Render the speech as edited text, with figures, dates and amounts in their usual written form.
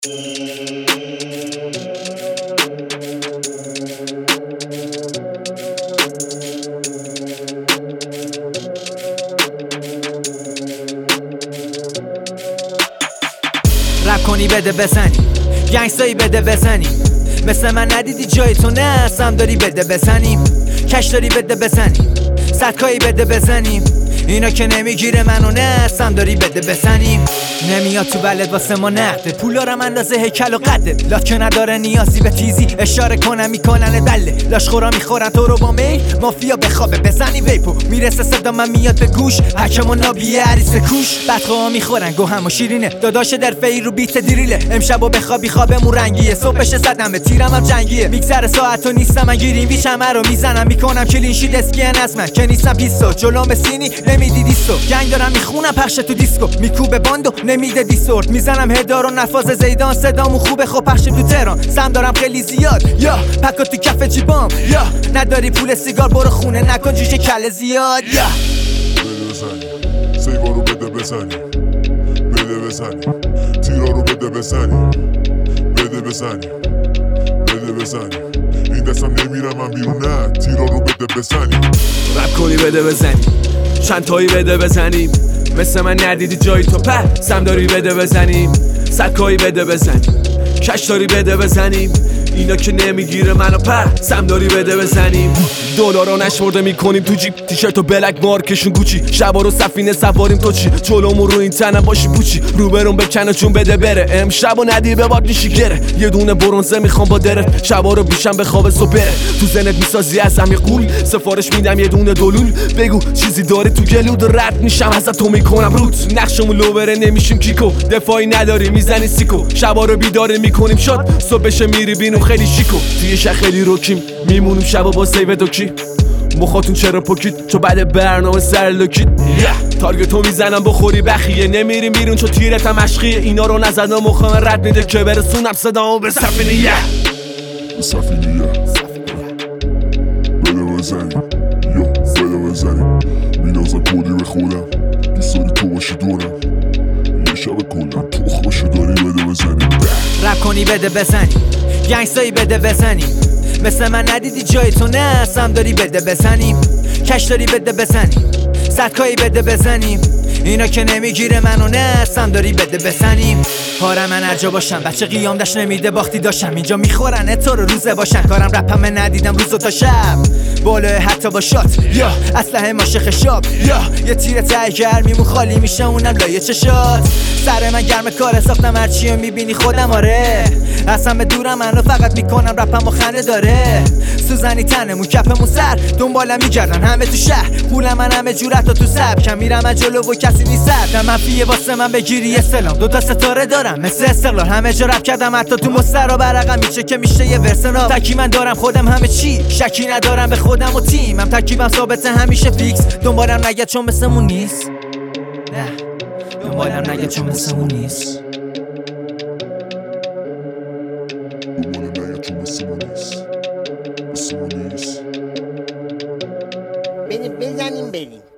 رپ کنی بده بزنی، گنگستایی بده بزنی، مثل من ندیدی جای تو نه اصلا داری بده بزنیم، کش داری بده بزنیم، صدکایی بده بزنیم، اینا که نمیگیره منو نه اصلا داری بده بزنیم. نمیاد تو بلد واسه ما نقده، پولارم اندازه هیکل و قده، لاک که نداره نیازی به تیزی، اشاره کنم میکنن بله، لاشخورا میخورن تو رو با میل، مافیا بخوابه بزنی ویپو، میرسه صدا من میاد به گوش، حکم و نابیه عریس کوش، بدخواه میخورن گوهم و شیرینه، داداش در فی رو بیت دیریله، امشب و بخوابی خوابمون رنگیه، صبحش زدم به تیرم هم جنگیه، میگذره ساعت و نیستم من گیریم ویچم رو میزنم میکنم کلینشید اسکین از من که نیستم پیستو، جلوم سینی نمیدی دیستو، گنگ دارم میخونم پخش تو دیسکو، میکوبه باندو نمیده دیسورت، میزنم هدار و نفاذ زیدان، صدامو خوبه خب پخش تو تهران، سم دارم خیلی زیاد یا پکا تو کف جیبام، یا نداری پول سیگار برو خونه نکن جوش کله زیاد، یا بده بزنی سیگار رو بده بزنی، بده بزنی تیرا رو بده بزنی، بده بزنی بده بزنی، این دستم نمیرم من بیرون نه، تیرا رو بده بزنی. رپ کنی بده بزنی، چند تایی بده بزنیم، مثل من ندیدی جایی تو په سم داری بده بزنیم، سکایی بده بزنیم، کش داری بده بزنیم، اینا که نمیگیره منو په سم داری بده بزنیم. دلارا نشمرده میکنیم تو جیب، تیشرت و بلک مارکشون گوچی، شبا رو سفینه سواریم تو چی، جلومون رو این تنم باشی پوچی، روبرون بکنه چون بده بره، امشب و ندی به باد نیشی گره، یه دونه برونزه میخوام با درت، شبا رو بیشم به خواب صبح بره، تو زنت میسازی ازم یه قول، سفارش میدم یه دونه دلول، بگو چیزی داری تو گلود، رد میشم ازت تو میکنم روت، نقشمون لو بره نمیشیم کیکو، دفاعی نداری میزنی سیکو، شبا رو بیداره میکنیم شاد، صبح بشه میری بینو خیلی شیکو، توی شهر خیلی روکیم میمونیم شبا با سیو دوکی، مخاتون چرا پوکید چو بعد برنامه سر لوکید، تارگتو میزنم بخوری بخیه، نمیریم بیرون چو تیرتم عشقیه، اینا رو نزدم مخم رد میده که برسونم صدامو به سفینه، به سفینه بده بزنی یا بده بزنی، مینازم کلی به خودم، دوست داری تو باشی دورم، یه شب کلم تخمشو داری بده بزنی. رپ کنی بده بزنی، گنگستایی بده بزنی، مثل من ندیدی جای تو نه اصلا داری بده بزنیم، کش داری بده بزنیم، صدکایی بده بزنیم، اینا که نمیگیره منو نه اصلا داری بده بزنیم. کارم من هر جا باشم بچه قیام داشت نمیده باختی داشتم، اینجا میخورن تو رو روزه باشن، کارم رپم ندیدم روز و تا شب بالا حتی با شات، یا اسلحه ماشق شاب، یا یه تیر ته گرمیمون خالی میشه اونم لایه چشات، سر من گرم کار ساختم هرچی میبینی خودم آره، اصلا به دورم منو فقط میکنم رپم و خنده داره، سوزنی تنمون کپمون سر دنبالم میگردن همه تو شهر، پول من همه جورت و تو سب کم میرم از جلو و کسی نیست نه منفیه واسه من بگیری اسلام، دوتا ستاره دارم مثل استقلال، همه جا رپ کردم حتی تو مستر و برقم میشه که میشه یه ورسنال، تکی من دارم خودم همه چی، شکی ندارم به خودم و تیمم، تکیبم ثابته همیشه فیکس، دنبالم نگه چون مثلمون نیست، نه دنبالم نگه چون مثلمون نیست، دنبالم نگه چون مثلمون نیست، مثلمون نیست. بزنیم بریم.